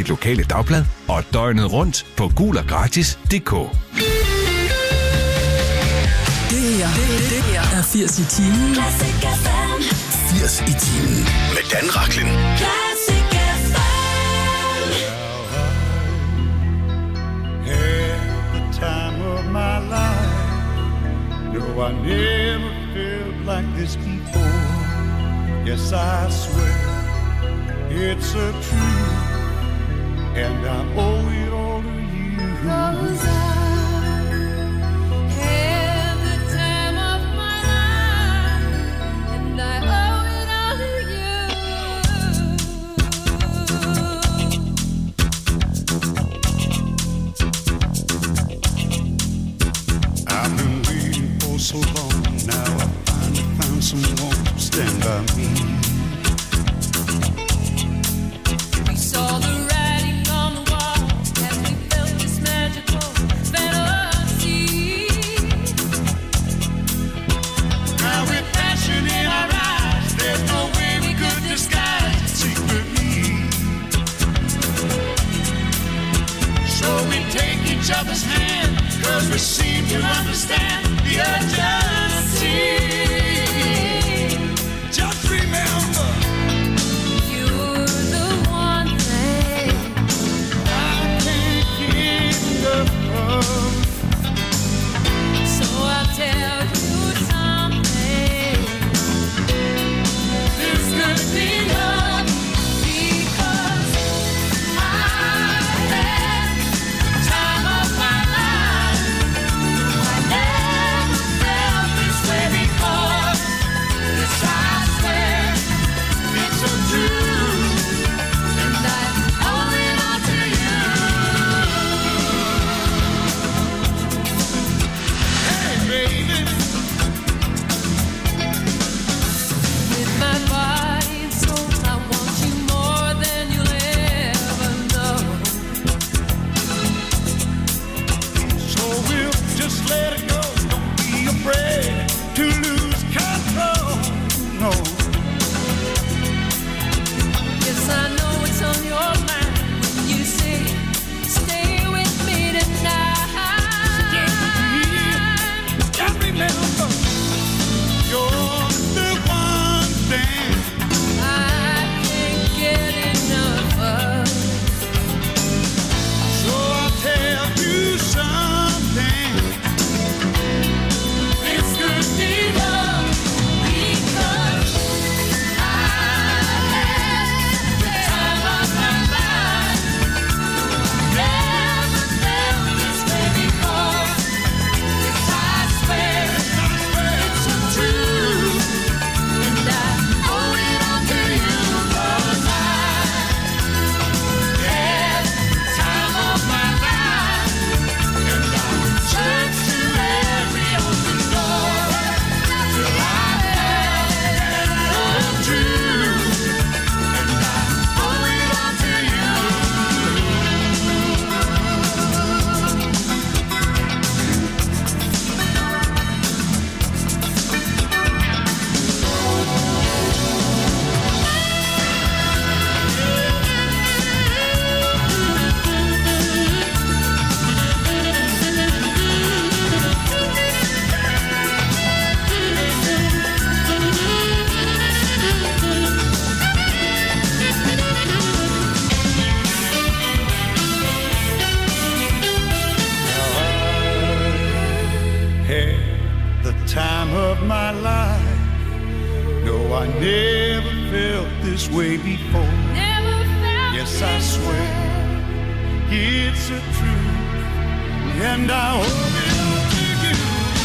dit lokale dagblad og døgnet rundt på guloggratis.dk. Det her er 80 i timen. 80 i timen med Dan Rachlin. Classic FM. Had the time of my life. No, I never felt like this before. Yes, I swear it's a truth, and I owe it all to you. 'Cause I had the time of my life, and I owe it all to you. I've been waiting for so long. Now I finally found someone to stand by me. We saw the writing on the wall as we felt this magical fantasy. Now with passion in our eyes, there's no way we could disguise it secretly. So we take each other's hand, 'cause we seem to understand the urgency. Just remember, you're the one thing I can't get enough of. So I'll tell you something. This could be love, because I had the time of my life. I never felt this way before. Yes, I swear it's so true, and I owe it all to you. Hey, baby, with my body and soul, I want you more than you'll ever know. So we'll just let it go. Don't be afraid to lose control. No. Yes, I know it's on your mind when you say, stay with me tonight. Stay with me. And remember, you're the one thing I can't get enough of. So I'll tell you something. This could be love, because I had the time of my life. Never felt this way before. Yes, I swear it's so true, and I owe it all to you. 'Cause I had the time of my life, and I searched to every open door till I found love true, and I owe it all to you. Had the time of my life. No, I never felt this way before. Never felt. Yes, I swear it's a truth, and I owe it all to you.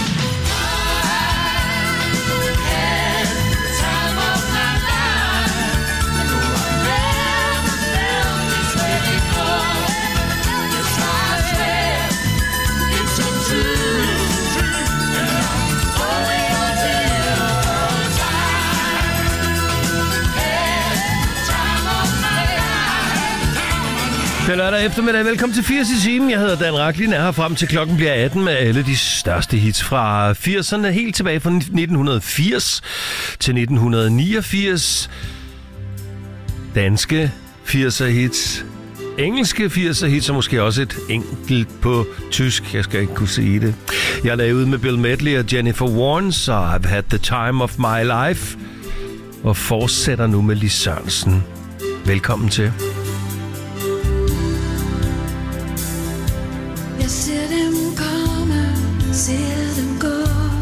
I had the time of my life. No, I never felt this way before. Yes, I swear it's a truth, and I owe it all to you. 'Cause I had the time of my life. Det er lørdag eftermiddag. Velkommen til 80 i timen. Jeg hedder Dan Rachlin, er her frem til klokken bliver 18 med alle de største hits fra 80'erne. Helt tilbage fra 1980 til 1989. Danske 80'er hits. engelske 80'er hits, og måske også et enkelt på tysk. Jeg skal ikke kunne sige det. Jeg er ude med Bill Medley og Jennifer Warnes, og I've had the time of my life. Og fortsætter nu med Lis Sørensen. Velkommen til. Jeg ser dem komme, ser dem gå.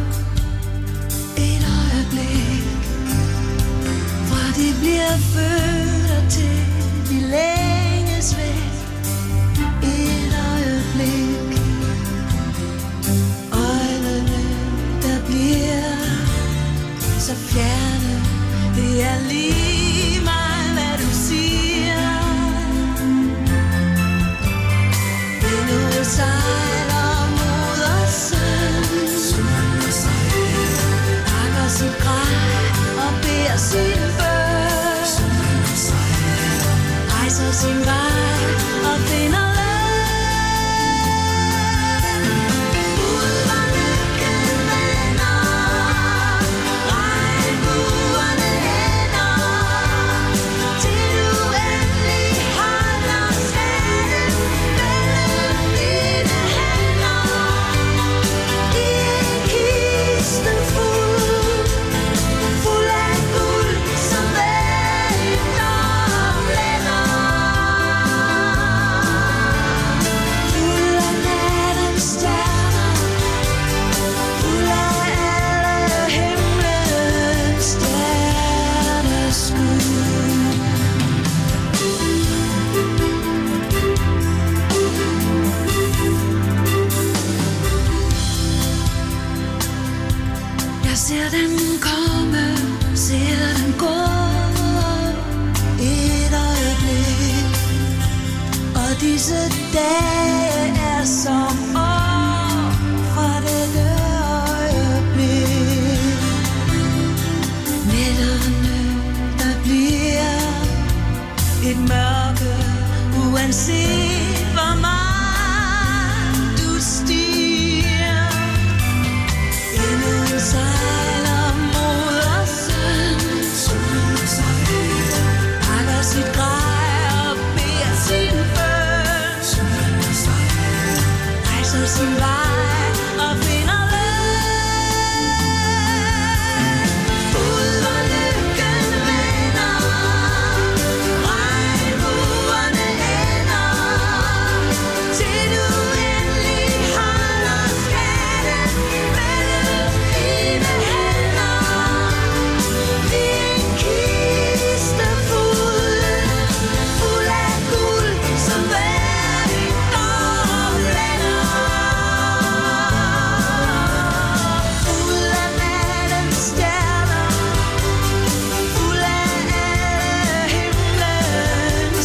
Et øjeblik, fra de bliver født og til de længes væk. Et øjeblik, øjnene der bliver så fjerne. Det er lige meget, hvad du siger. Endnu sejler moder søn, pakker sit grej og beder sin bøn, rejser sin vej og finder løn. Ud hvor lykken vender, regnbuerne hænder, til du endelig holder skatten mellem dine hænder. I en kiste fuld af guld, som vælter og blænder. Fuld af nattens stjerner, fuld af alle himlens stjerneskud. Jeg ser den komme, ser den gå. Et øjeblik, og disse dage er som år fra dette øjeblik. Nætterne, der bliver et mørke, uanset hvor meget du stiger. Endnu sejler moder søn, pakker sit grej og beder sin bøn, rejser sin vej og finder løn. Ud hvor lykken vender, regnbuerne ender, til du endelig holder skatten mellem dine hænder. I en kiste fuld af guld, som vælter og blænder. Fuld af nattens stjerner, fuld af alle himlens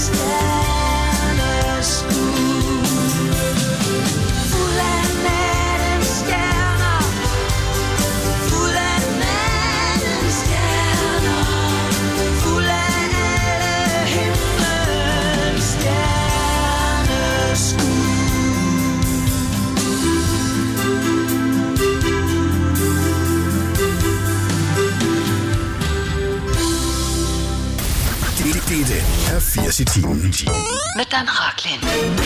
stjerneskud. Fuld af nattens stjerner, fuld af nattens stjerner, fuld af alle himlens stjerneskud. Dette er 80 i timen. Med Dan Rachlin.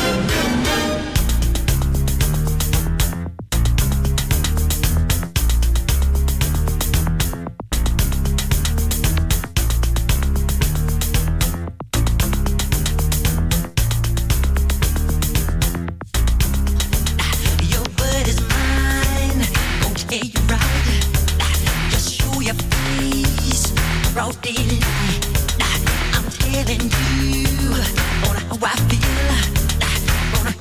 Your word is mine, won't hear you right. Just show your face, broad daylight. I'm telling you, on how I feel, on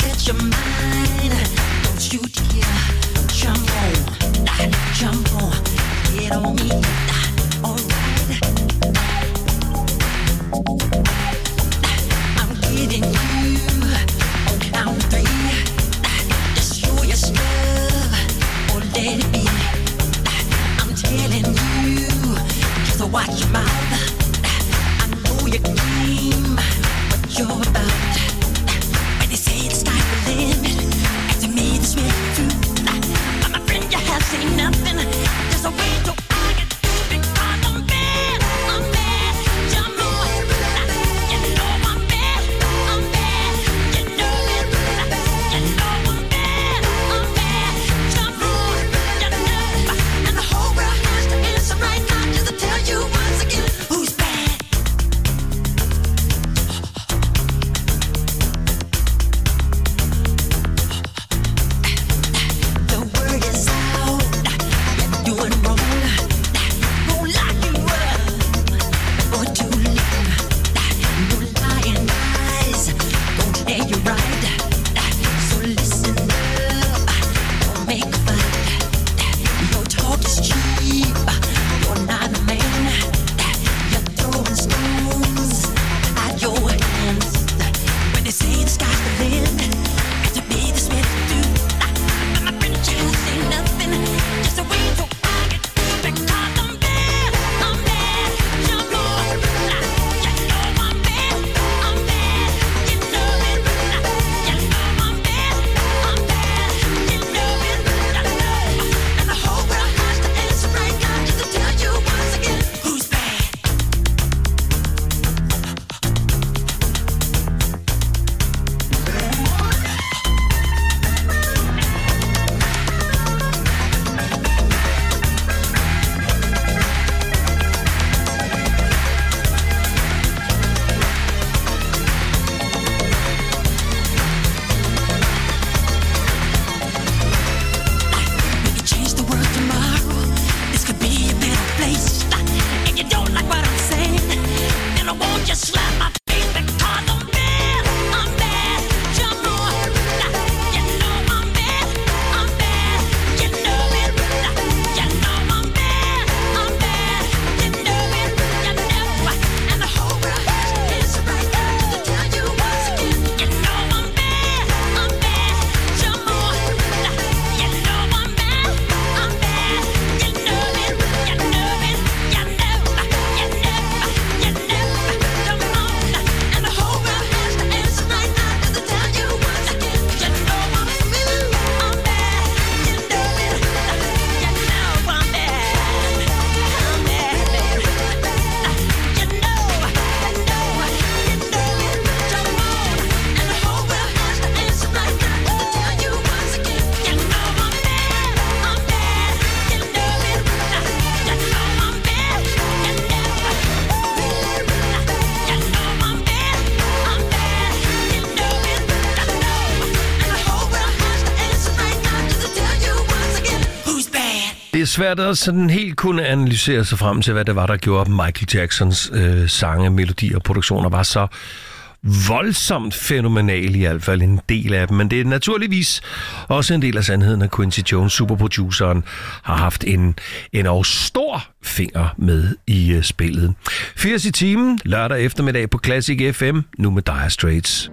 er svært at sådan helt kunne analysere sig frem til, hvad det var, der gjorde Michael Jacksons sange, melodier og produktioner var så voldsomt fænomenal, i hvert fald en del af dem. Men det er naturligvis også en del af sandheden, at Quincy Jones, superproduceren, har haft en stor finger med i spillet. 80 i timen, lørdag eftermiddag på Classic FM, nu med Dire Straits.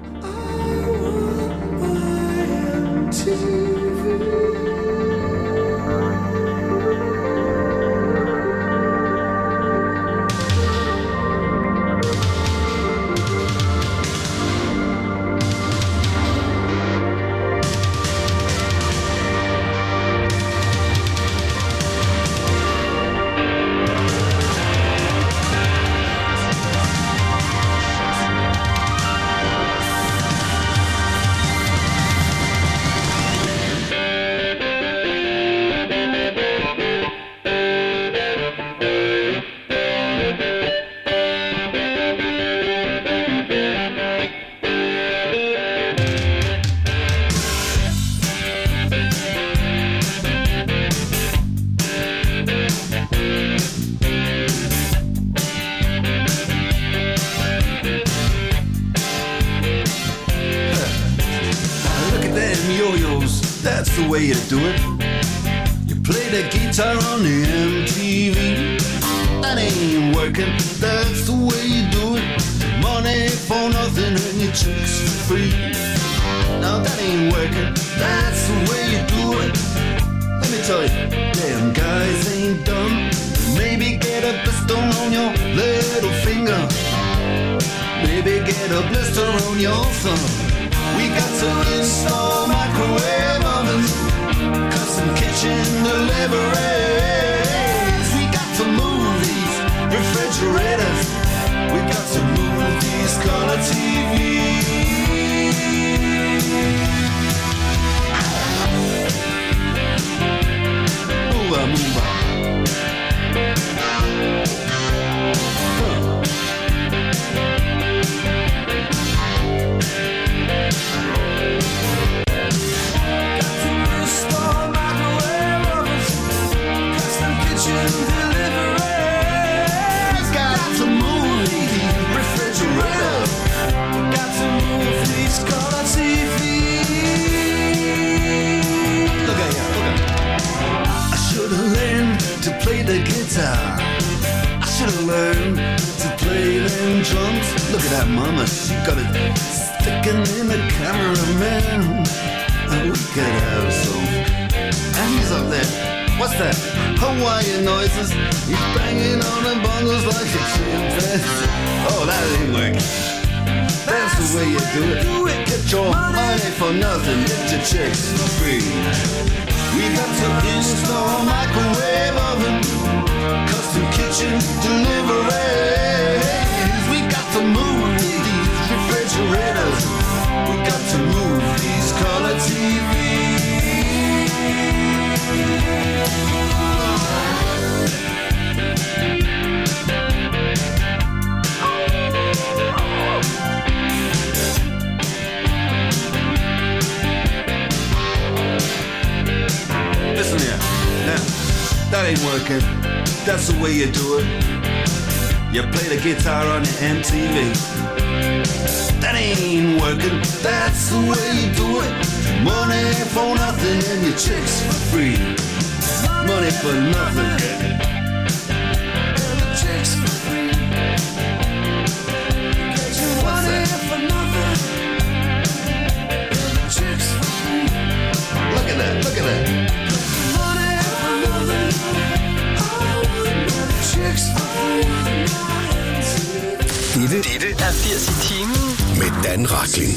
Dette er 80 i timen med Dan Rachlin.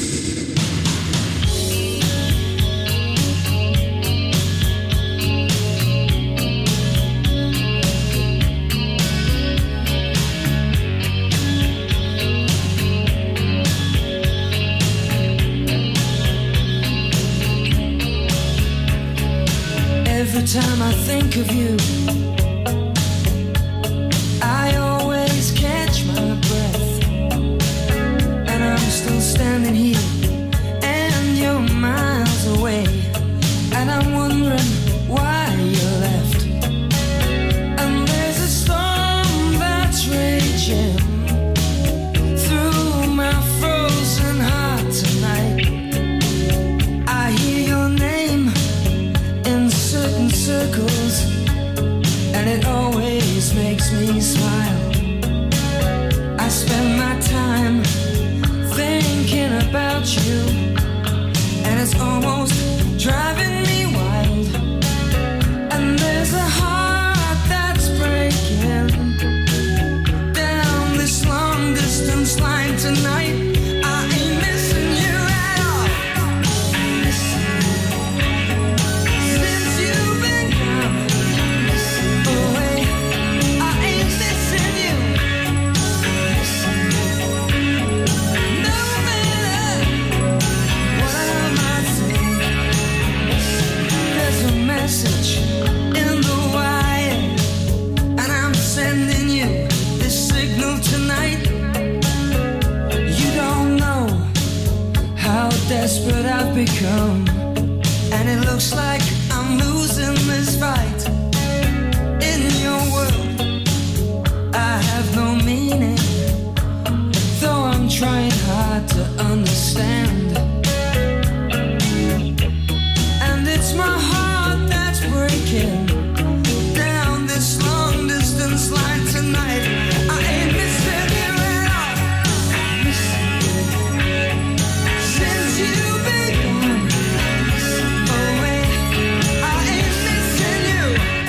Every time I think of you, I always catch my breath, and I'm still standing here, and you're miles away, and I'm wondering why you left. without you, and it's almost driving me wild. And there's a heart that's breaking down this long distance line tonight. I ain't missing you at all. Since you've been gone away, I ain't missing you. No matter what I might say, there's a message in the wire, and I'm sending you this signal tonight. You don't know how desperate I've become, and it looks like I'm losing this fight. In your world, I have no meaning, though I'm trying hard to understand. And it's my heart that's breaking down this long distance line tonight. I ain't missing you at all. Since you've been gone away, I ain't missing you.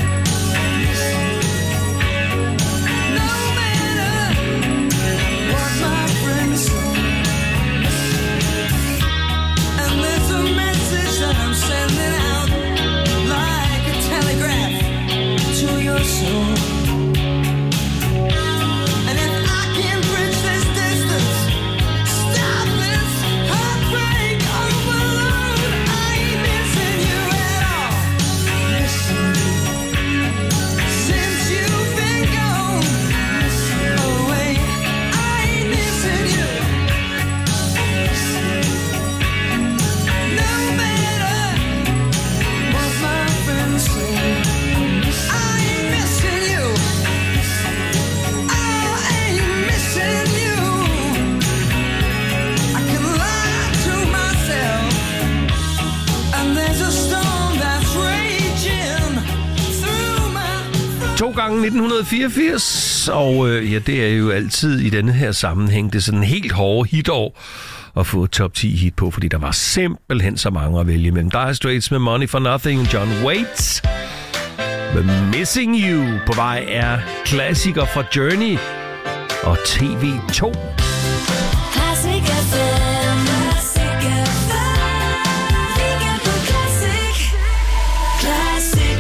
No matter what my friends say. And there's a message that I'm sending out like a telegraph to your soul. And if I can bridge this distance, stop this heartbreak overload, I ain't missing you at all. Since you've been gone away, I ain't missing you. No matter what my friends say, I ain't missing you. I ain't missing you. I can lie to myself, and there's a storm that's raging through my 2 gange 1984, og ja, det er jo altid i denne her sammenhæng. Det er sådan en helt hårde hitår at få top 10 hit på, fordi der var simpelthen så mange at vælge mellem. Dire Straits med Money for Nothing, John Waits med Missing You. På vej er klassiker fra Journey og TV2. Classic FM. Classic FM. Weekend på Classic. Classic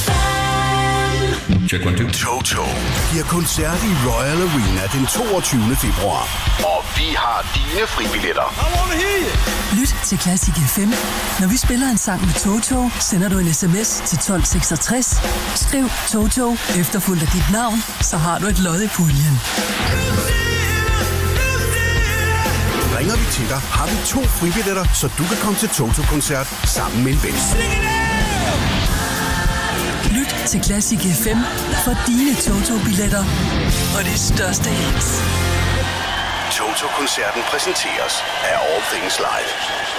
FM. Check 1, 2. Toto giver koncert i Royal Arena den 22. februar. Og vi har dine fribilletter. Lyt til Classic FM. Når vi spiller en sang med Toto, sender du en sms til 1266. Skriv Toto efterfulgt af dit navn, så har du et lod i puljen. Ringer vi til dig, har vi 2 fribilletter, så du kan komme til Toto-koncert sammen med en ven. Lyt til Classic FM for dine Toto-billetter og de største hits. Toto-koncerten præsenteres af All Things Live.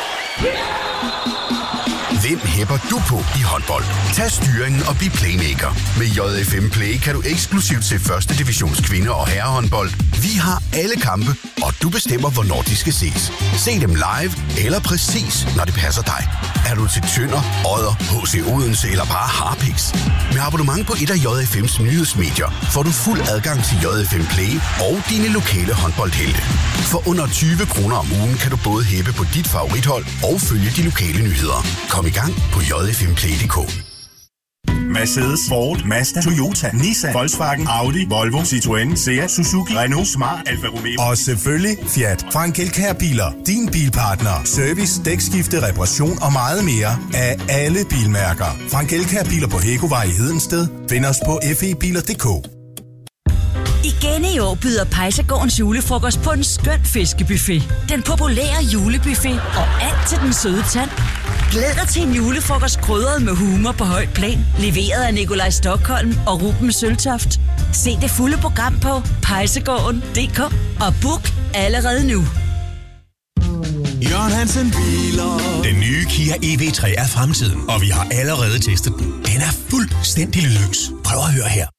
Hvem hæpper du på i håndbold? Tag styringen og bliv playmaker. Med JFM Play kan du eksklusivt se 1. divisions kvinde- og herrehåndbold. Vi har alle kampe, og du bestemmer, hvornår de skal ses. Se dem live eller præcis, når det passer dig. Er du til Tønder, Odder, HC Odense eller bare Harpiks? Med abonnement på et af JFM's nyhedsmedier får du fuld adgang til JFM Play og dine lokale håndboldhelte. For under 20 kroner om ugen kan du både hæppe på dit favorithold og følge de lokale nyheder. Kom i gang på jfmplay.dk. Mercedes, Ford, Mazda, Toyota, Nissan, Volkswagen, Audi, Volvo, Citroën, Seat, Suzuki, Renault, Smart, Alfa Romeo og selvfølgelig Fiat. Frank Elkjær Biler. Din bilpartner. Service, dækskifte, reparation og meget mere af alle bilmærker. Frank Elkjær Biler på Hækkovej i Hedensted. Find os på febiler.dk. Igen i år byder Pejsegårdens julefrokost på en skøn fiskebuffet. Den populære julebuffet og alt til den søde tand. Glæd dig til en julefrokost krydret med humor på højt plan. Leveret af Nikolaj Stockholm og Ruben Søltoft. Se det fulde program på pejsegården.dk og book allerede nu. Jørgen Hansen Biler. Den nye Kia EV3 er fremtiden, og vi har allerede testet den. Den er fuldstændig lydløs. Prøv at høre her.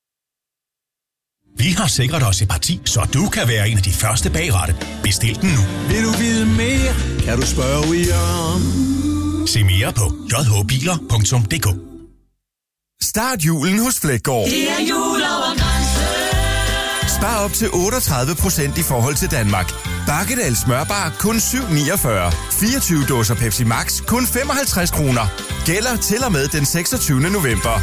Vi har sikret os et parti, så du kan være en af de første bag rattet. Bestil den nu. Vil du vide mere? kan du spørge Jørgen. Se mere på jhbiler.dk. Start julen hos Fleggaard. Det er jul over grænsen. Spar op til 38% i forhold til Danmark. Bakkedal smørbar kun 7,49. 24 dåser Pepsi Max kun 55 kroner. Gælder til og med den 26. november.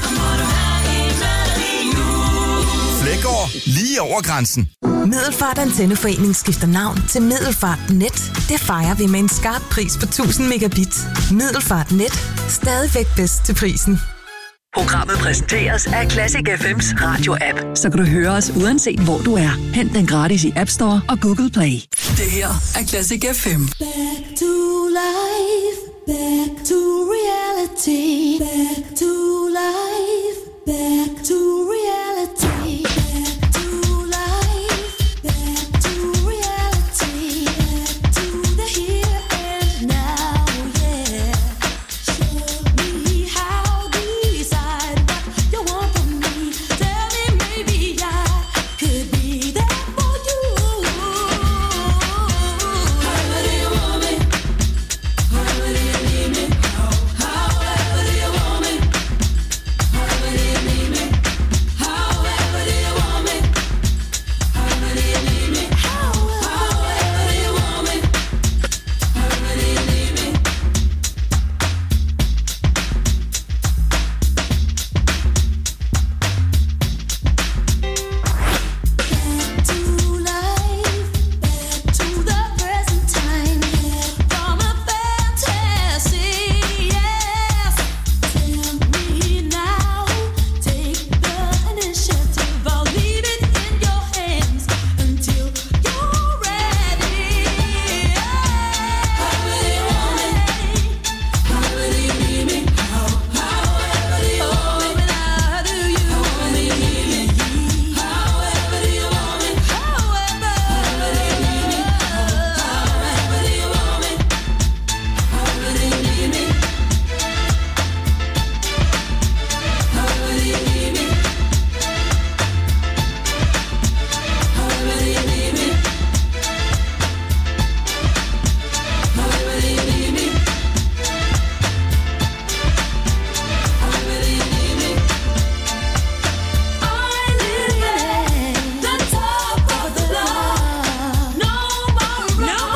Fleggaard, lige over grænsen. Middelfart Antenneforening skifter navn til Middelfart Net. Det fejrer vi med en skarp pris på 1000 megabit. Middelfart Net. Stadigvæk bedst til prisen. Programmet præsenteres af Classic FM's radio-app. Så kan du høre os uanset hvor du er. Hent den gratis i App Store og Google Play. Det her er Classic FM. Back to life, back to reality, back to life, back to reality, back to life, back to reality, back to the here and now, yeah. Show me how, decide what you want from me. Tell me maybe I could be there for you. However do you want me? However do you need me? However do you want me? However do you need me? However do you want me? However do you need me? However do you want me? However do you need me? Back to life, back to the present time, from a fantasy, yes. Tell me now, take the initiative. I'll leave it in your hands until you're ready. However do you want me? However do you need me? However do you want me? How do you want me? However do you want me? However do you need me? However do you want me? However do you need me? However do you need me? However do you need me? However do you need me? However do you need me? I live at the top of the block. No more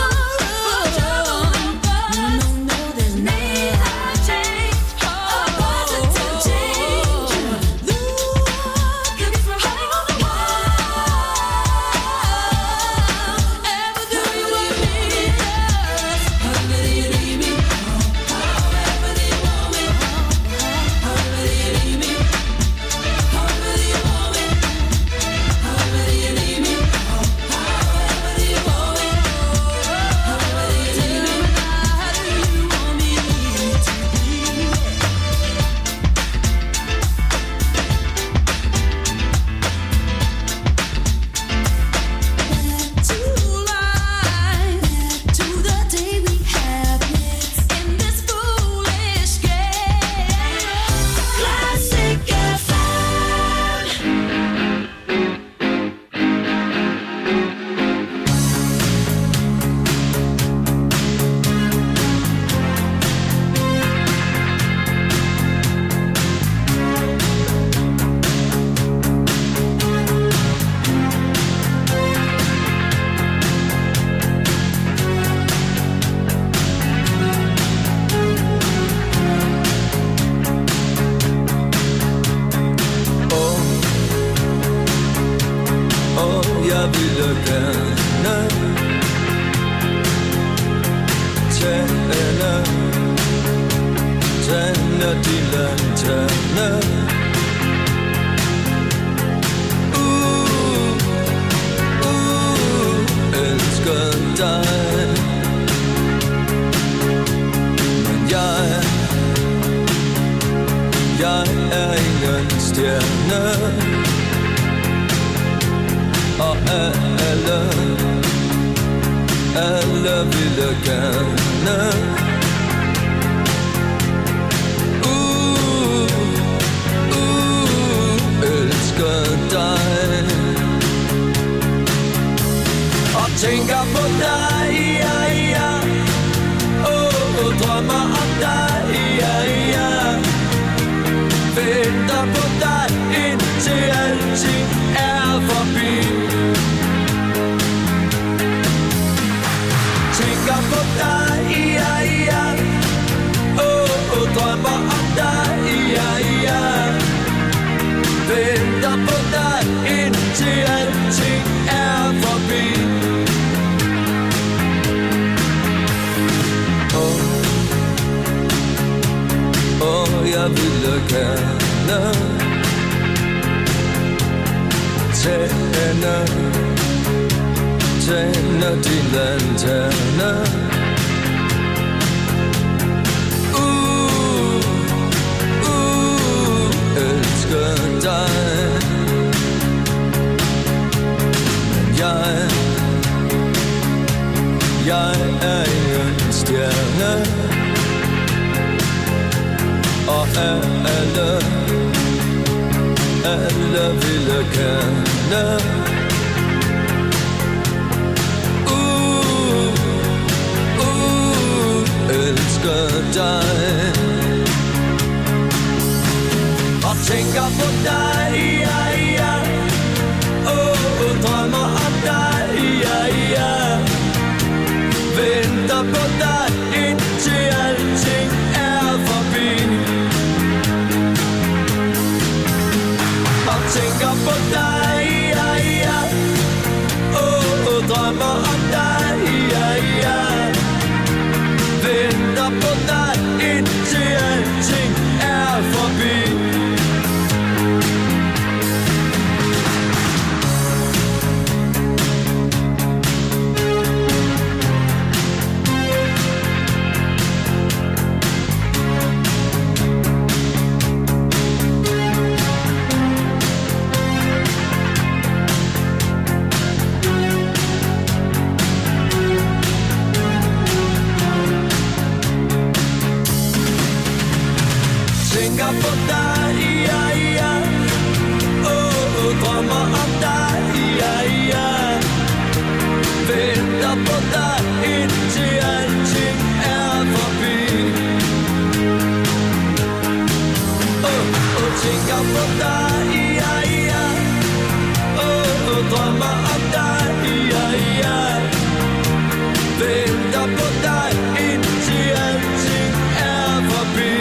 room for trouble. No, there's need I change. A positive change. Look at me hanging on the wall. Ever do you want me? However do you need me? However do you want me? However do you need me? However do you want me? However do you need me? However do you want me? However do you need me? How do you want me to be? Back to life, to the day we have in this foolish game. Classic FM. Jeg ville gerne tænde de lanterne. Elsker dig, men jeg er ingen stjerne. Og alle ville gerne elsker dig og tænker på dig, ja, ja. drømmer om dig, ja, ja. Venter på dig, indtil alting er forbi. Tænker på dig, ja, ja. Drømmer om dig, ja, ja. Venter på dig, indtil alting er forbi. Jeg ville gerne tænde din lanterne. Elsker dig. Jeg er ingen stjerne. Og alle ville gerne elsker dig. Og tænker på dig, ja, ja. Drømmer om dig, ja, ja. Venter på dig, indtil alting er forbi. Og tænker på dig, ja, ja. Drømmer om dig, ja, ja. Venter på dig, indtil alting er forbi. På dig, ja, ja. Drømmer om dig, ja, ja. Venter på dig, indtil alting er forbi. Tænker på dig, ja, ja. Drømmer om dig, ja, ja. Venter på dig, indtil alting er forbi.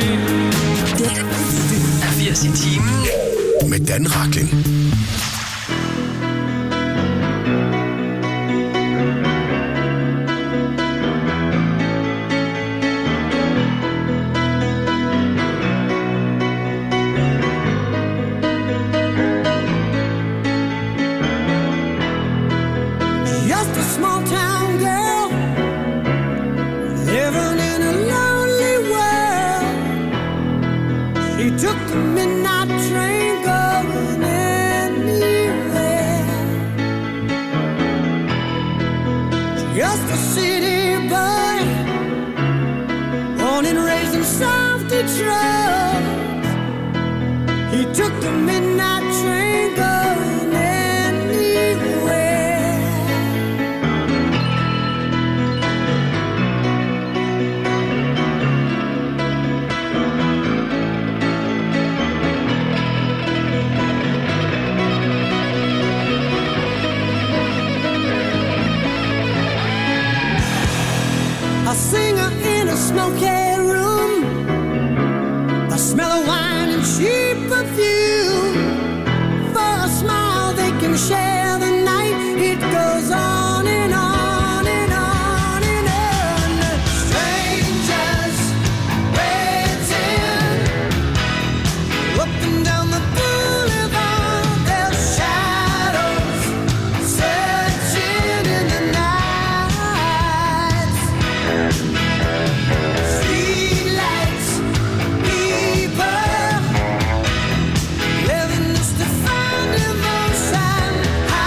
Er 80 i timen med Dan Rachlin. Just a small town girl living in a lonely world. She took the midnight train going anywhere. Just a city boy, born and raised in South Detroit. He took the midnight train going anywhere. A singer in a smoky room, the smell of wine and cheap perfume. For a smile they can share the night. It goes on and on and on and on. Strangers waiting up and down the boulevard. Their shadows searching in the night. Streetlights, people living just to find emotion.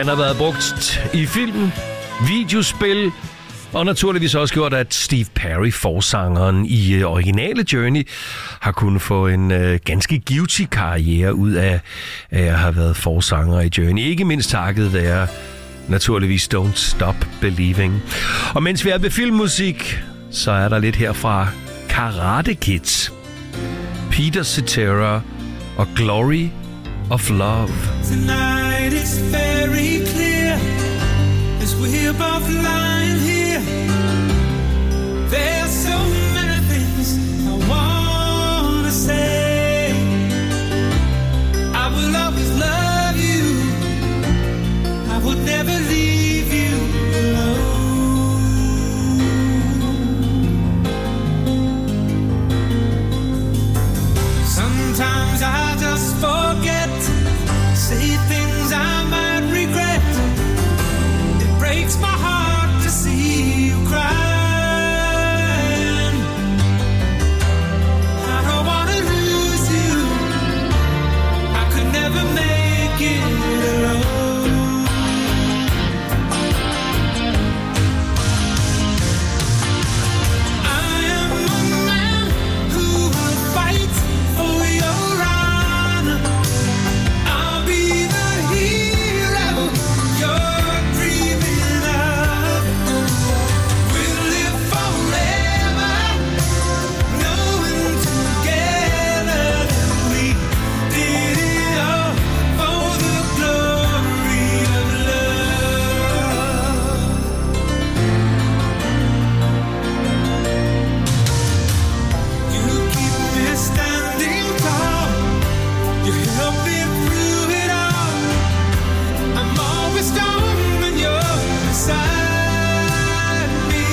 Den har været brugt i film, videospil, og naturligvis også gjort, at Steve Perry, forsangeren i originale Journey, har kunnet få en ganske givtig karriere ud af at have været forsanger i Journey. Ikke mindst takket være naturligvis Don't Stop Believing. Og mens vi er ved filmmusik, så er der lidt her fra Karate Kid. Peter Cetera og Glory of Love. Tonight it's very clear as we're both lying here. There's so many things I wanna say. I will always love you. I would never leave you alone. Sometimes I just forget, say things I might regret. It breaks my heart to see you crying. I don't wanna lose you. I could never make it alone. I am a man who will fight for your honor. I'll be the hero you're dreaming of. We'll live forever, knowing together that we did it all for the glory of love. You keep me standing tall. You help me through it all. I'm always strong when you're beside me.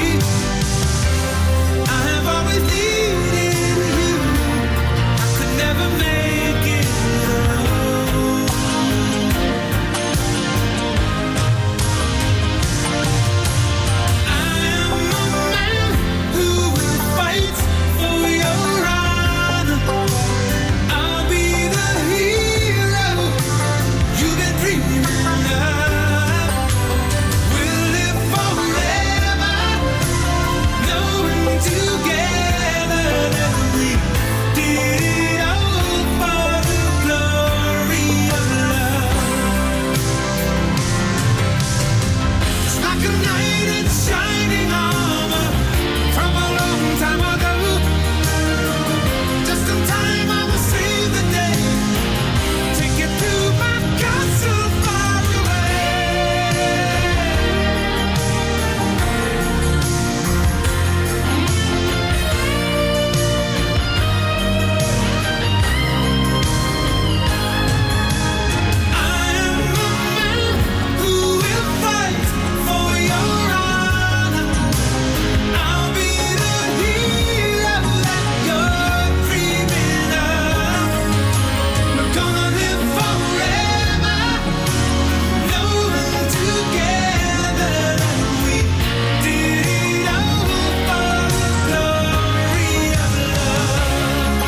I have always needed you. I could never make it alone. I am a man who will fight for your honor. I'll be the hero you've been dreaming of. We'll live forever, knowing together that we did it all for the glory of love. It's like a knight in shining armor from a long time ago. Just in time I will save the day. Take you to my castle far away. I am a man who will fight for your honor. I'll be the hero that you're dreaming of. We're gonna live forever, knowing together that we did it all for the glory of love.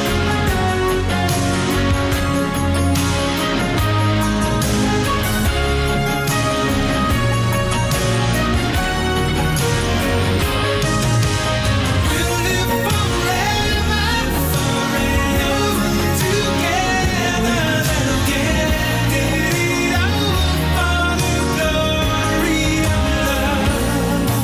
We'll live forever, knowing together that we did it all for the glory of love.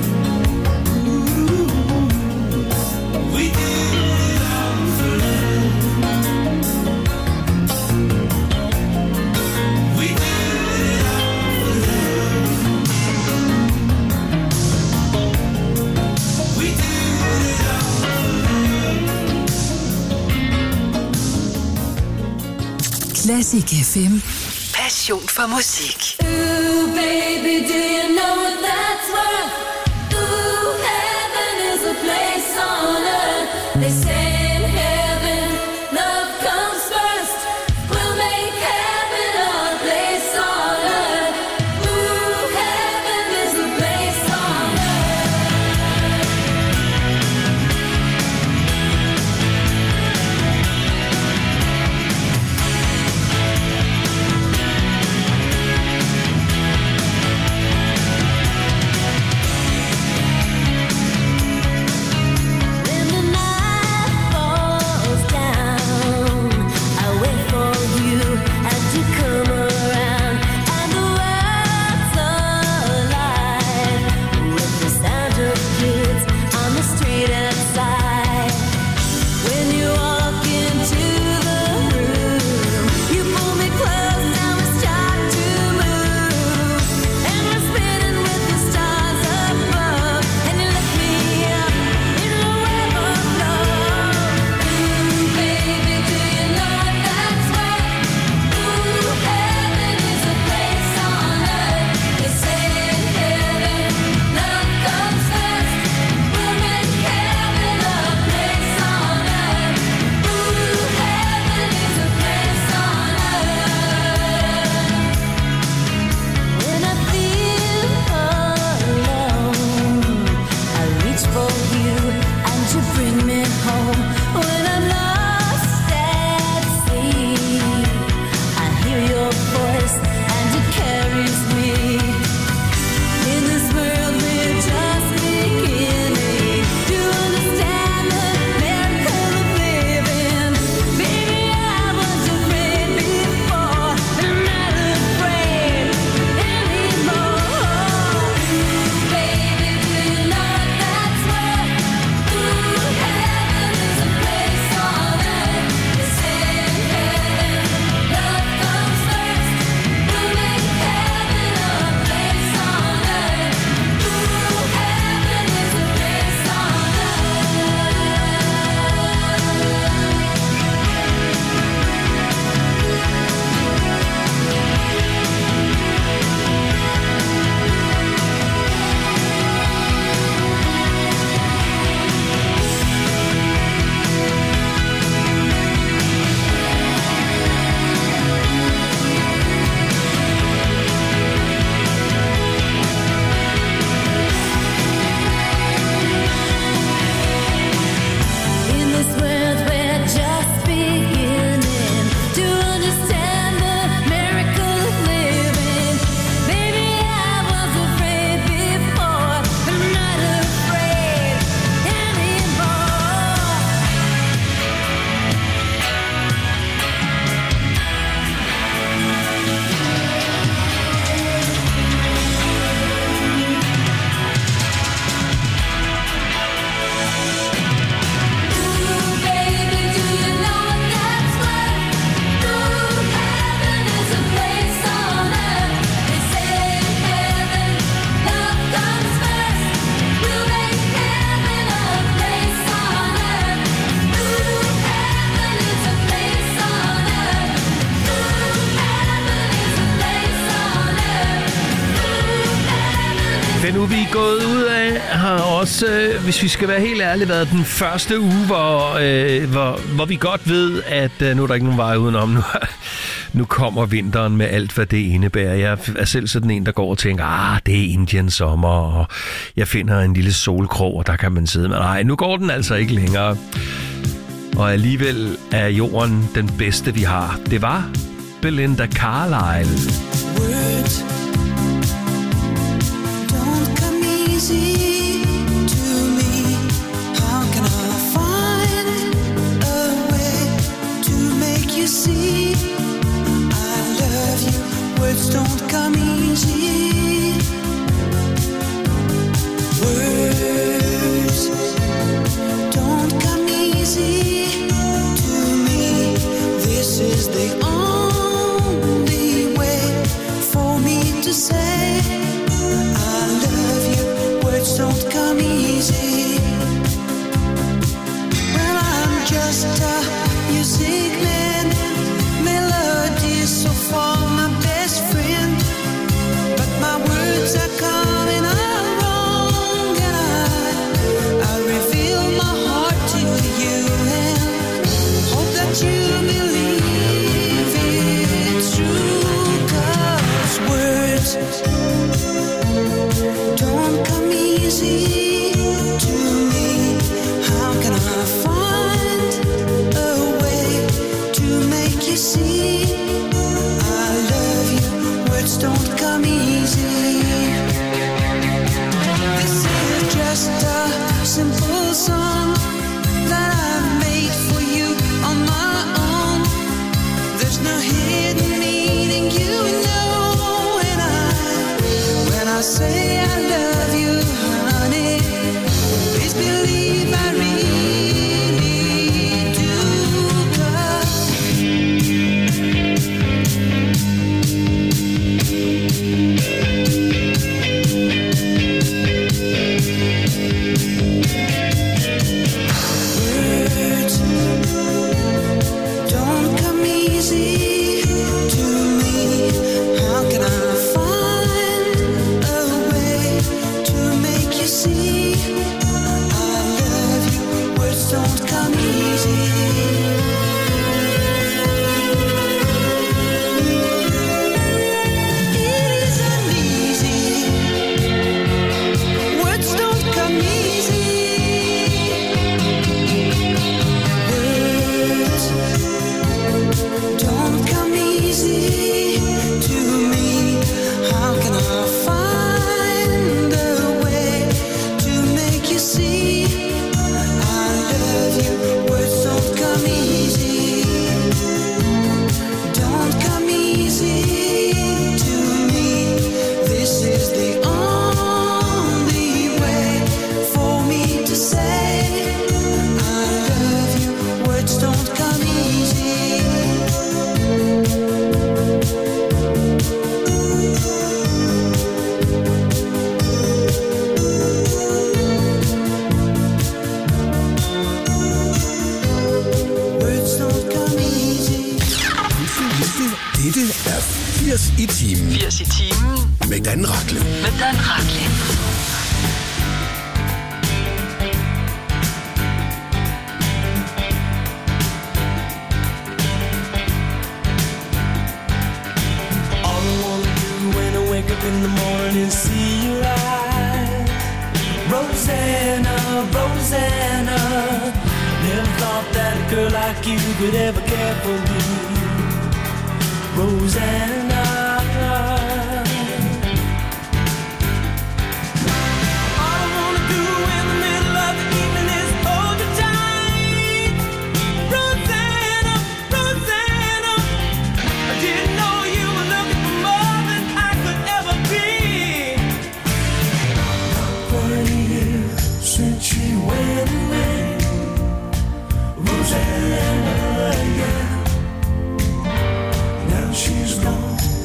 We did it all for love. We did it all for love. We did it all for love. Classic FM. Passion for musik. Ooh, baby, do you know what that's worth? Ooh, heaven is a place on earth. They say in heaven, love comes first. We'll make heaven a place on earth. Ooh, heaven is a place on earth. uge, vi er gået ud af, har også, hvis vi skal være helt ærlige, været den første uge, hvor vi godt ved, at nu er der ikke nogen vej udenom. Nu kommer vinteren med alt, hvad det indebærer. Jeg er selv sådan en, der går og tænker, det er Indiens sommer, og jeg finder en lille solkrog, og der kan man sidde med. Nej, nu går den altså ikke længere. Og alligevel er jorden den bedste, vi har. Det var Belinda Carlisle. Words don't come easy to me. How can I find a way to make you see I love you? Words don't come easy. Words don't come easy to me. This is the only way for me to say I love you. Words don't come easy. Well, I'm just a music man, melody so far my best friend, but my words are coming out wrong, and I reveal my heart to you and hope that you believe it's true. 'Cause words don't come easy to me. How can I find a way to make you see I love you? Words don't come easy. This is just a simple song that I've made for you on my own. There's no hidden meaning, you know, and when I say I love you, honey, please believe I really do. 'Cause words don't come easy to me. How can I find a way to make you see I love you? Words don't come easy. It isn't easy. Words don't come easy. Words don't come easy to me. How can I find a way to make you see I love you? Words don't come easy. Don't come easy to me. This is the only way for me to say I love you. Words don't come easy. Words don't come easy. Dette er 80 i timen. 80 i timen Med Dan Rachlin. med Dan Rachlin. All I wanna do when I wake up in the morning is see your eyes. Rosanna, Rosanna. Never thought that a girl like you could ever care for me. Rosanna. All I wanna do in the middle of the evening is hold you tight. Rosanna, Rosanna. I didn't know you were looking for more than I could ever be. For a year since she went away, Rosanna, yeah. Now she's gone.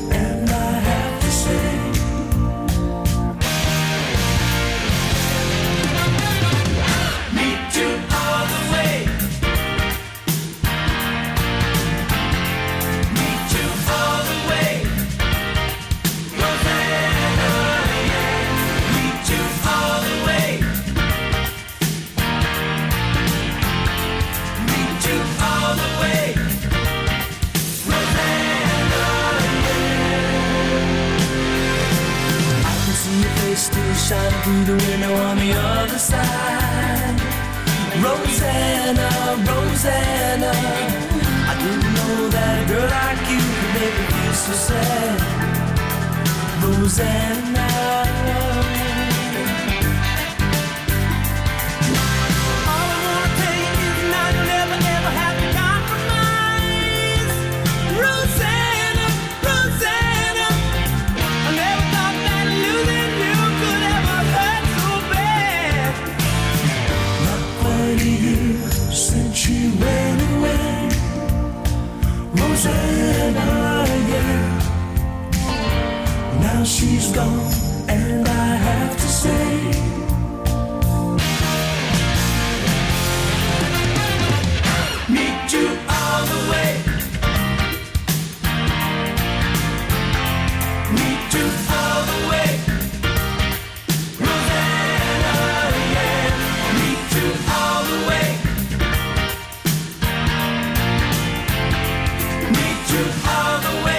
shining through the window on the other side. Rosanna, Rosanna, I didn't know that a girl like you could make me feel so sad. Rosanna, all I wanna tell you is now you'll never ever have to compromise. Rosanna, Rosanna, I never thought that losing you could ever hurt so bad. Not quite a year since she went away. Rosanna, yeah. Now she's gone, and I have to say, meet you all the way. Meet you all the way. Rosanna, yeah. Meet you all the way. Meet you all the way.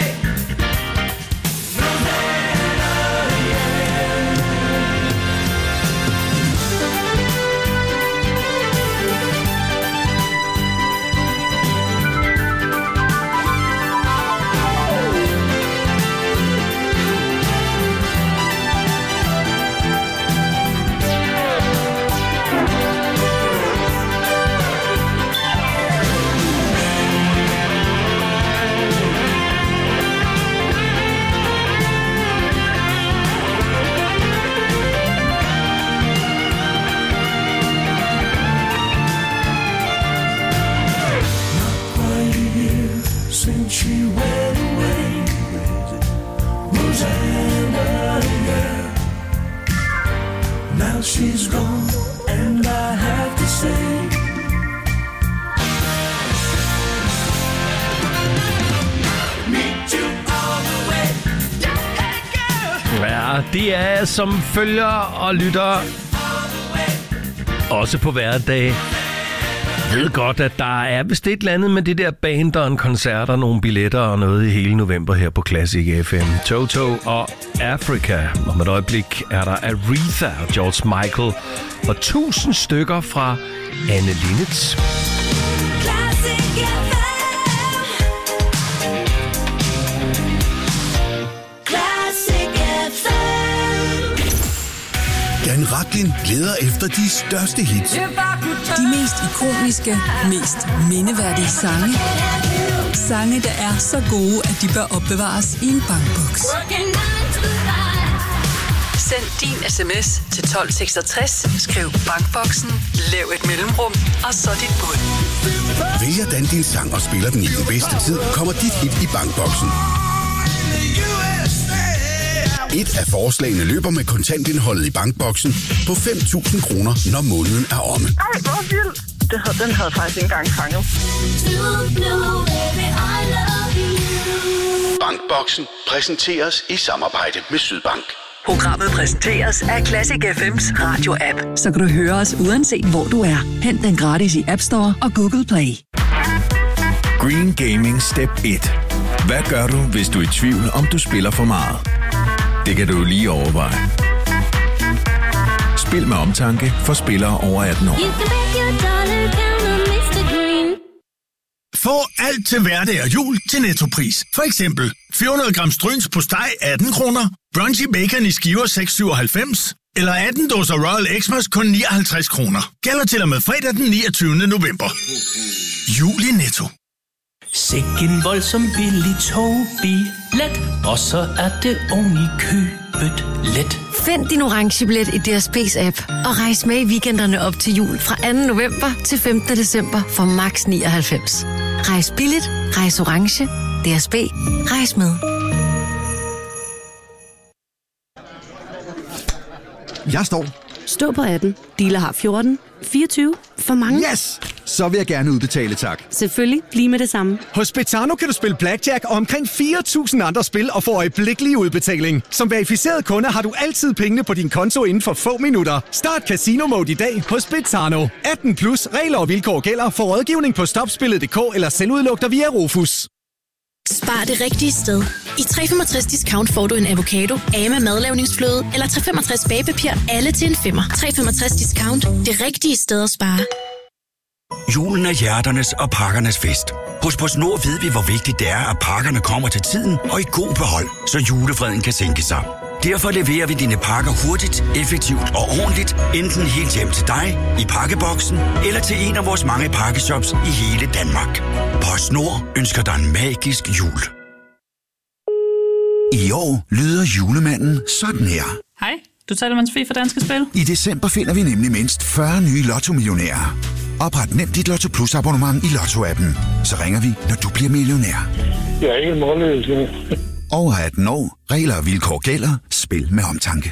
She's gone, and I have to say, meet you all the way. Hey girl. Ja, de er som følger og lytter også på hverdag. Jeg ved godt, at der er vist et eller andet med det der band og en koncert og nogle billetter og noget i hele november her på Classic FM. Toto og Africa. Om et øjeblik er der Aretha og George Michael og 1000 stykker fra Anne Linnet. Dan Rachlin leder efter de største hits. De mest ikoniske, mest mindeværdige sange. Sange, der er så gode, at de bør opbevares i en bankboks. Send din sms til 1266, skriv bankboksen, lav et mellemrum, og så dit bud. Vælger Dan din sang og spiller den i den bedste tid, kommer dit hit i bankboksen. Et af forslagene løber med kontantindholdet i bankboksen på 5.000 kroner, når måneden er omme. Ej, hvor vildt. Den havde faktisk ikke engang fanget. Bankboksen præsenteres i samarbejde med Sydbank. Programmet præsenteres af Classic FM's radio-app. Så kan du høre os uanset hvor du er. Hent den gratis i App Store og Google Play. Green Gaming Step 1. Hvad gør du, hvis du er i tvivl, om du spiller for meget? Det kan du lige overveje. Spil med omtanke for spillere over 18 år. Få alt til hverdag og jul til Nettopris. For eksempel 400 gram Stryns på steg 18 kroner, Brunchy Bacon i skiver 6,97 eller 18 dåser Royal Xmas kun 59 kroner. Gælder til og med fredag den 29. november. Jul i Netto. Sikken voldsom billig togbillet, og så er det oven i købet let. Find din orange billet i DSB's app og rejs med i weekenderne op til jul fra 2. november til 15. december for max 99. Rejs billigt, rejs orange. DSB, rejs med. Jeg står. Stå på 18. Dealer har 14. 24. For mange. Yes! Så vil jeg gerne udbetale, tak. Selvfølgelig. Lige med det samme. Hos Betano kan du spille blackjack og omkring 4.000 andre spil og få øjeblikkelig udbetaling. Som verificeret kunde har du altid pengene på din konto inden for få minutter. Start Casino Mode i dag hos Betano. 18 plus regler og vilkår gælder for rådgivning på stopspillet.dk eller selvudlugter via Rufus. Spar det rigtige sted. I 365 discount får du en avocado, Ama madlavningsfløde eller 365 bagepapir, alle til en 5'er. 365 discount. Det rigtige sted at spare. Julen er hjerternes og pakkernes fest. Hos PostNord ved vi, hvor vigtigt det er, at pakkerne kommer til tiden og i god behold, så julefreden kan sænke sig. Derfor leverer vi dine pakker hurtigt, effektivt og ordentligt, enten helt hjem til dig, i pakkeboksen, eller til en af vores mange pakkeshops i hele Danmark. PostNord ønsker dig en magisk jul. I år lyder julemanden sådan her. Hej, du taler med Sofie fra Danske Spil. I december finder vi nemlig mindst 40 nye Lotto-millionærer. Opret nemt dit Lotto Plus abonnement i Lotto-appen. Så ringer vi, når du bliver millionær. Jeg er ikke målløs. Over 18 år. Regler og vilkår gælder. Spil med omtanke.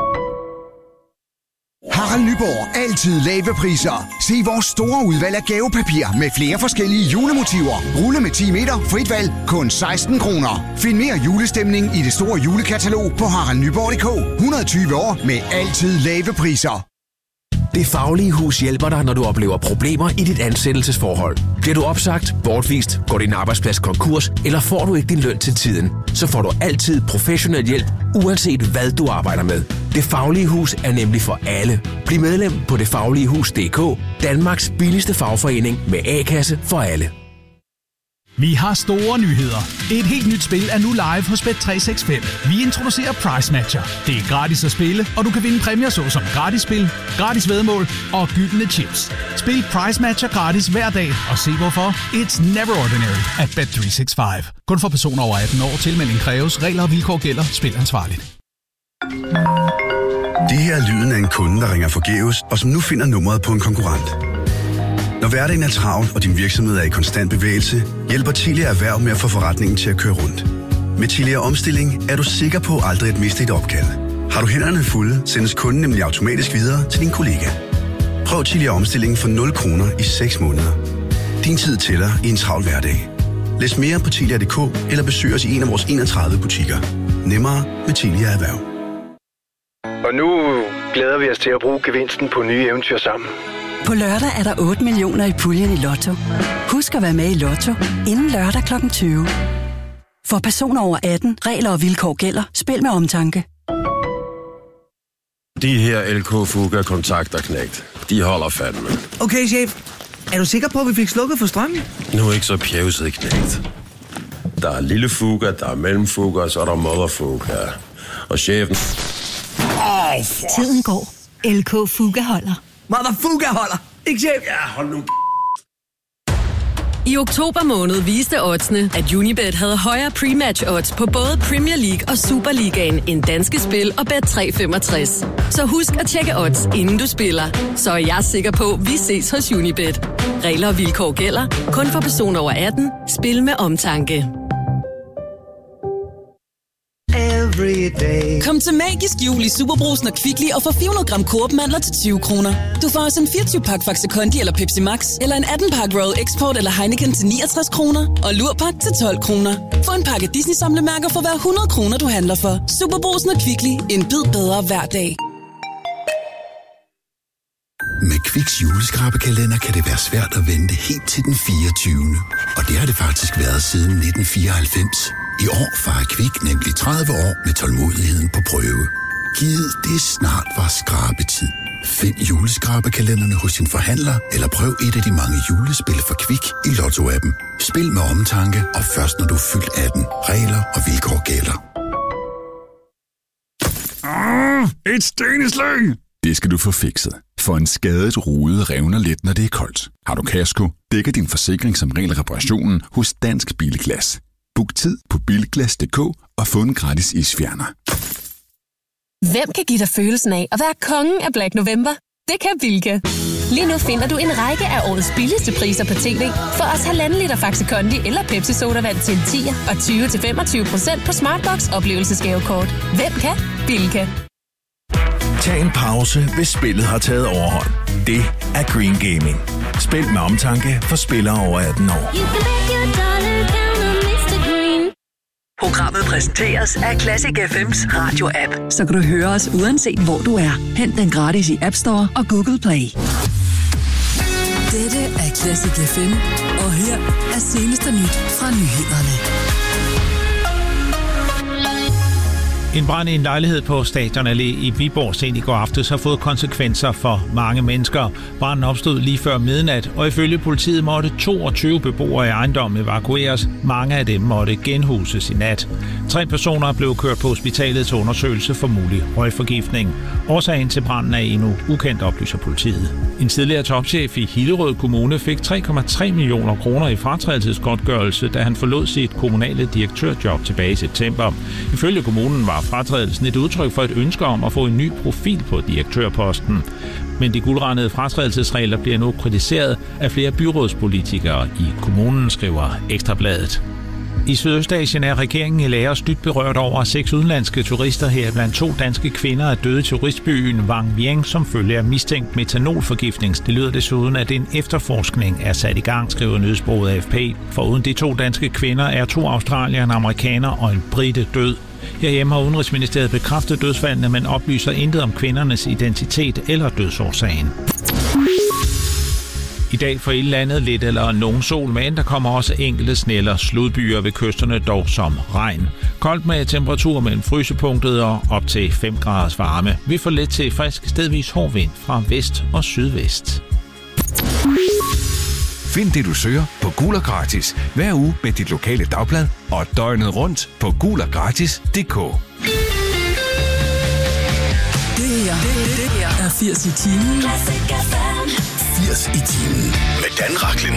Harald Nyborg. Altid lave priser. Se vores store udvalg af gavepapir med flere forskellige julemotiver. Rulle med 10 meter. Frit valg. Kun 16 kroner. Find mere julestemning i det store julekatalog på haraldnyborg.dk. 120 år med altid lave priser. Det Faglige Hus hjælper dig, når du oplever problemer i dit ansættelsesforhold. Bliver du opsagt, bortvist, går din arbejdsplads konkurs, eller får du ikke din løn til tiden, så får du altid professionel hjælp, uanset hvad du arbejder med. Det Faglige Hus er nemlig for alle. Bliv medlem på detfagligehus.dk, Danmarks billigste fagforening med A-kasse for alle. Vi har store nyheder. Et helt nyt spil er nu live hos Bet365. Vi introducerer Price Matcher. Det er gratis at spille, og du kan vinde præmier såsom gratis spil, gratis væddemål og gyldne chips. Spil Price Matcher gratis hver dag, og se hvorfor. It's never ordinary at Bet365. Kun for personer over 18 år. Tilmelding kræves. Regler og vilkår gælder. Spil ansvarligt. Det her er lyden af en kunde, der ringer forgæves, og som nu finder nummeret på en konkurrent. Når hverdagen er travl, og din virksomhed er i konstant bevægelse, hjælper Tilia Erhverv med at få forretningen til at køre rundt. Med Tilia Omstilling er du sikker på aldrig at miste et opkald. Har du hænderne fulde, sendes kunden nemlig automatisk videre til din kollega. Prøv Tilia Omstilling for 0 kroner i 6 måneder. Din tid tæller i en travl hverdag. Læs mere på tilia.dk eller besøg os i en af vores 31 butikker. Nemmere med Tilia Erhverv. Og nu glæder vi os til at bruge gevinsten på nye eventyr sammen. På lørdag er der 8 millioner i puljen i Lotto. Husk at være med i Lotto inden lørdag kl. 20. For personer over 18, regler og vilkår gælder. Spil med omtanke. De her LK Fuga kontakter knægt. De holder fandme. Okay, chef. Er du sikker på, at vi fik slukket for strømmen? Nu er ikke så pjevset knægt. Der er lille Fuga, der er mellemfuga, og så er der motherfuga. Og chefen... Tiden går. LK Fuga holder. Motherfuga holder. Ikke chef? Ja, hold nu. I oktober måned viste oddsene, at Unibet havde højere pre-match odds på både Premier League og Superligaen end Danske Spil og Bet365. Så husk at tjekke odds, inden du spiller. Så er jeg sikker på, at vi ses hos Unibet. Regler og vilkår gælder. Kun for personer over 18. Spil med omtanke. Kom til Magisk Jul i Superbrusen og Kvickly og få 400 gram Coop-mandler til 20 kroner. Du får også en 24-pak Faxe Kondi eller Pepsi Max, eller en 18-pak Royal Export eller Heineken til 69 kroner, og Lurpak til 12 kroner. Få en pakke Disney-samlemærker for hver 100 kroner, du handler for. Superbrusen og Kvickly. En bid bedre hver dag. Med Kviks juleskrabekalender kan det være svært at vente helt til den 24. Og det har det faktisk været siden 1994. I år fejrer Kvik nemlig 30 år med tålmodigheden på prøve. Giv det snart var skrabetid. Find juleskrabekalenderne hos din forhandler, eller prøv et af de mange julespil for Kvik i Lotto-appen. Spil med omtanke, og først når du er fyldt 18. Regler og vilkår gælder. Et steneslag! Det skal du få fikset. For en skadet rude revner let, når det er koldt. Har du kasko, dækker din forsikring som regel reparationen hos Dansk Bilglas. Book tid på bilglas.dk og få en gratis isfjerner. Hvem kan give dig følelsen af at være kongen af Black November? Det kan Bilka. Lige nu finder du en række af årets billigste priser på tv. For os 1,5 liter Faxe Kondi eller Pepsi Sodavand til 10'er og 20-25% på Smartbox oplevelsesgavekort. Hvem kan? Bilka. Tag en pause, hvis spillet har taget overhånd. Det er Green Gaming. Spil med omtanke for spillere over 18 år. Programmet præsenteres af Classic FM's radio-app. Så kan du høre os uanset hvor du er. Hent den gratis i App Store og Google Play. Dette er Classic FM, og her er seneste nyt fra nyhederne. En brand i en lejlighed på Stadion Allé i Viborg sent i går aftes har fået konsekvenser for mange mennesker. Branden opstod lige før midnat, og ifølge politiet måtte 22 beboere i ejendommen evakueres. Mange af dem måtte genhuses i nat. 3 personer blev kørt på hospitalet til undersøgelse for mulig røgforgiftning. Årsagen til branden er endnu ukendt, oplyser politiet. En tidligere topchef i Hillerød Kommune fik 3,3 millioner kroner i fratrædelsesgodtgørelse, da han forlod sit kommunale direktørjob tilbage i september. Ifølge kommunen var fratrædelsen et udtryk for et ønske om at få en ny profil på direktørposten. Men de guldrandede fratrædelsesregler bliver nu kritiseret af flere byrådspolitikere i kommunen, skriver Ekstrabladet. I Sydøstasien er regeringen i Laos dybt berørt over 6 udenlandske turister, her blandt 2 danske kvinder, er døde i turistbyen Vang Vieng som følge af mistænkt metanolforgiftning. Det lyder desuden, at en efterforskning er sat i gang, skriver nyhedsbureauet AFP. Foruden de 2 danske kvinder er 2 australiere, en amerikaner og en brite død. Herhjemme har Udenrigsministeriet bekræftet dødsfaldene, men oplyser intet om kvindernes identitet eller dødsårsagen. I dag for hele landet lidt eller nogen sol, men der kommer også enkelte snælder sludbyer ved kysterne, dog som regn. Koldt med temperaturer mellem frysepunktet og op til 5 graders varme. Vi får let til frisk stedvis hård vind fra vest og sydvest. Find det, du søger på Gul og Gratis hver uge med dit lokale dagblad og døgnet rundt på guloggratis.dk. Det her er 80 i timen. 80 i timen med Dan Rachlin.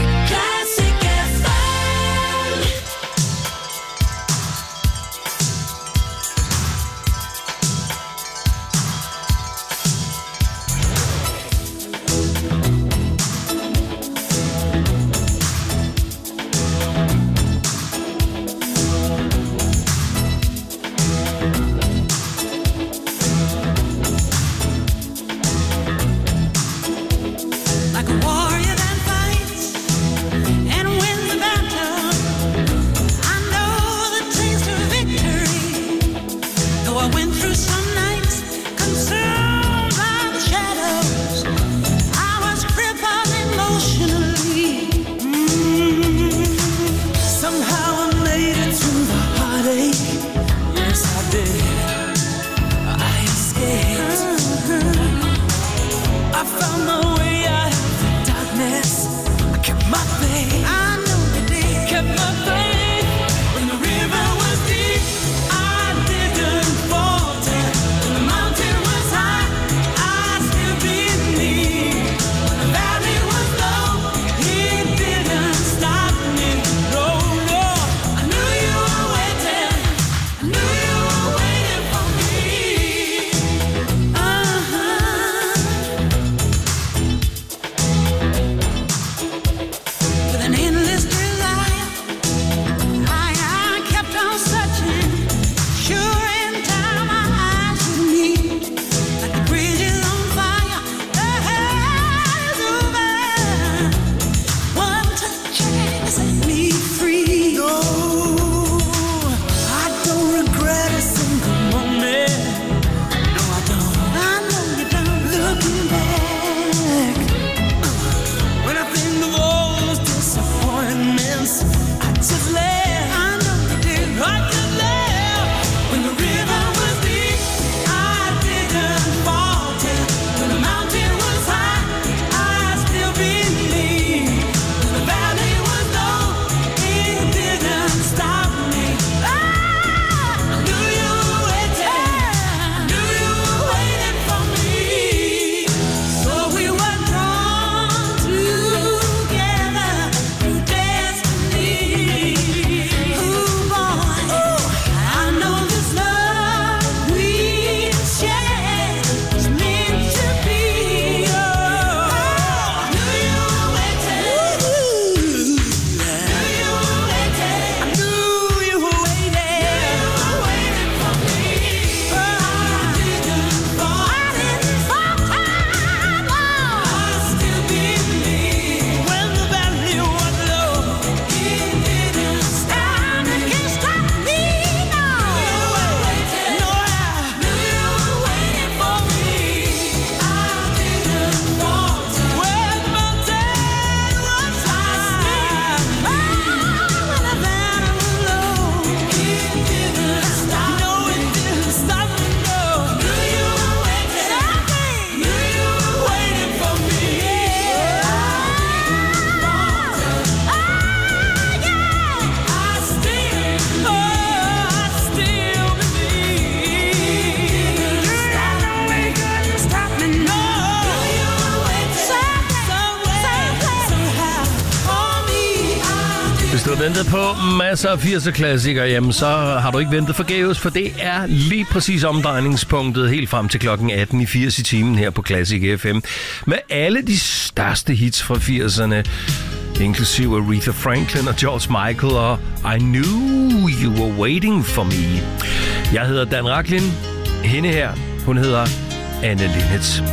ventet på masser af 80'er-klassikere, jamen så har du ikke ventet forgæves, for det er lige præcis omdrejningspunktet helt frem til klokken 18 i 80 i timen her på Classic FM. Med alle de største hits fra 80'erne, inklusive Aretha Franklin og George Michael og I Knew You Were Waiting For Me. Jeg hedder Dan Rachlin. Hende her, hun hedder Anne Linnet.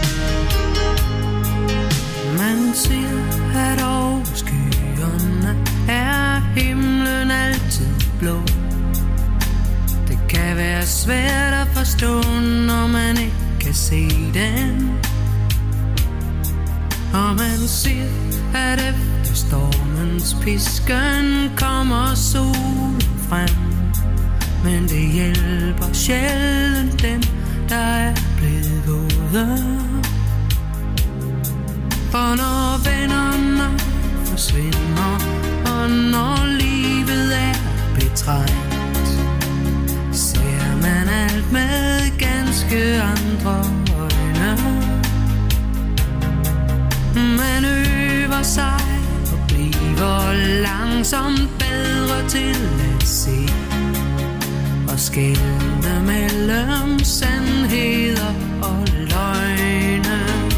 Man siger, at over skyerne er himlen altid blå. Det kan være svært at forstå, når man ikke kan se den. Og man siger, at efter stormens pisken kommer solen frem. Men det hjælper sjældent dem, der er blevet våde. For når vennerne forsvinder, og når livet er betrængt, ser man alt med ganske andre øjne. Man øver sig og bliver langsomt bedre til at se og skelne mellem sandheder og løgne.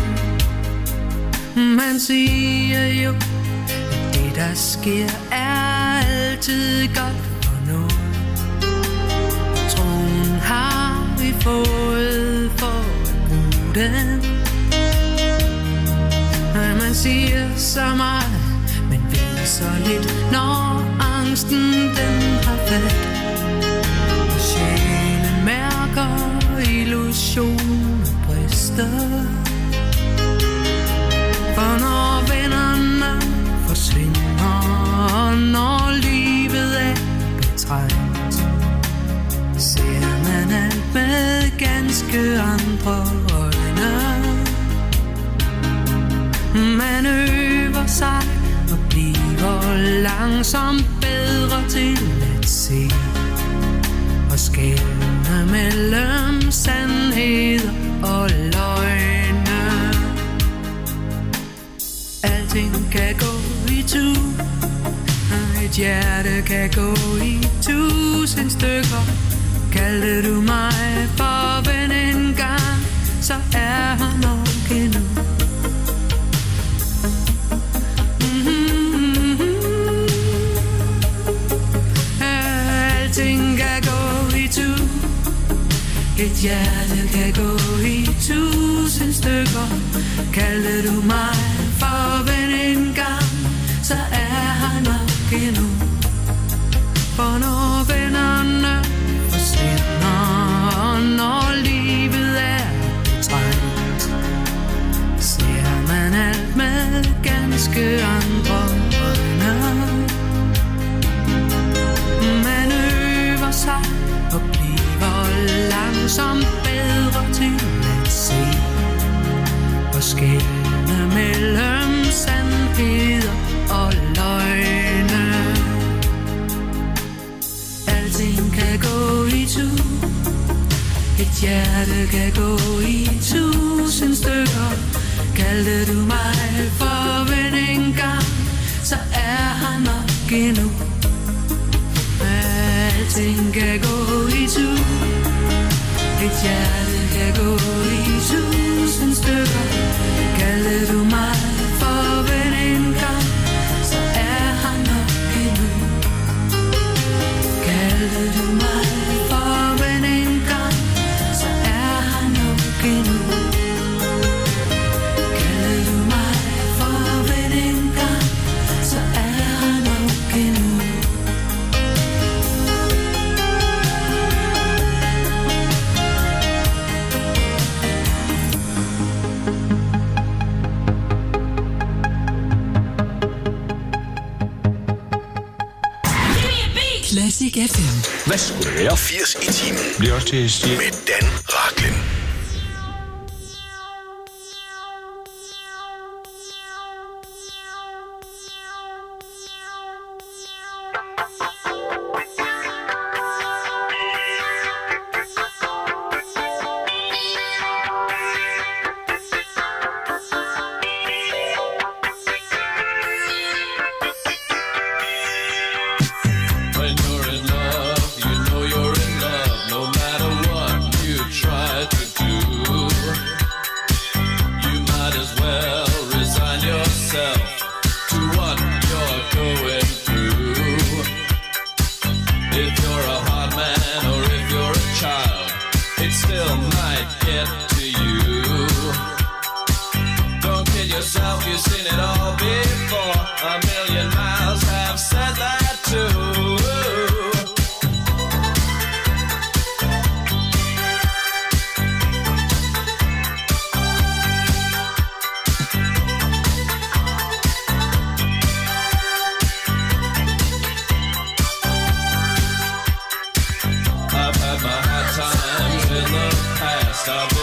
Man siger jo, at det der sker er altid godt for noget. Troen har vi fået for at bruge den. Man siger så meget, men ved så lidt, når angsten den har fat. Og sjælen mærker illusionen brister. For når vennerne forsvinder, og når livet er betrængt, ser man alt med ganske andre øjne. Man øver sig og bliver langsomt bedre til at se og skelne mellem sandheder og løgne. Alting kan gå i tu, og et hjerte kan gå i 1000 stykker. Kaldte du mig for ven en gang, så er han nok endnu. Alting kan gå i tu, et hjerte kan gå i 1000 stykker. Kaldte du mig for ven en gang, så er han nok endnu. For når vennerne forsvinder, og når livet er betrængt, ser man alt med ganske andre øjne. Man øver sig og bliver langsomt bedre til at se og skelne mellem sandheder og løgne. Alting kan gå i tu, et hjerte kan gå i 1000 stykker. Kaldte du mig for ven en gang, så er han nok endnu. Alting kan gå i tu, et hjerte kan gå i 1000 stykker. Kaldte du mig for ven en gang, så er han nok endnu. Kaldte du mig for ven en gang, så er han nok endnu. Kaldte du mig for ven en gang, så er han nok endnu. Classic FM. Hvad skulle det være? 80 i timen. Bliver også til at sige. Med Dan Rachlin. stop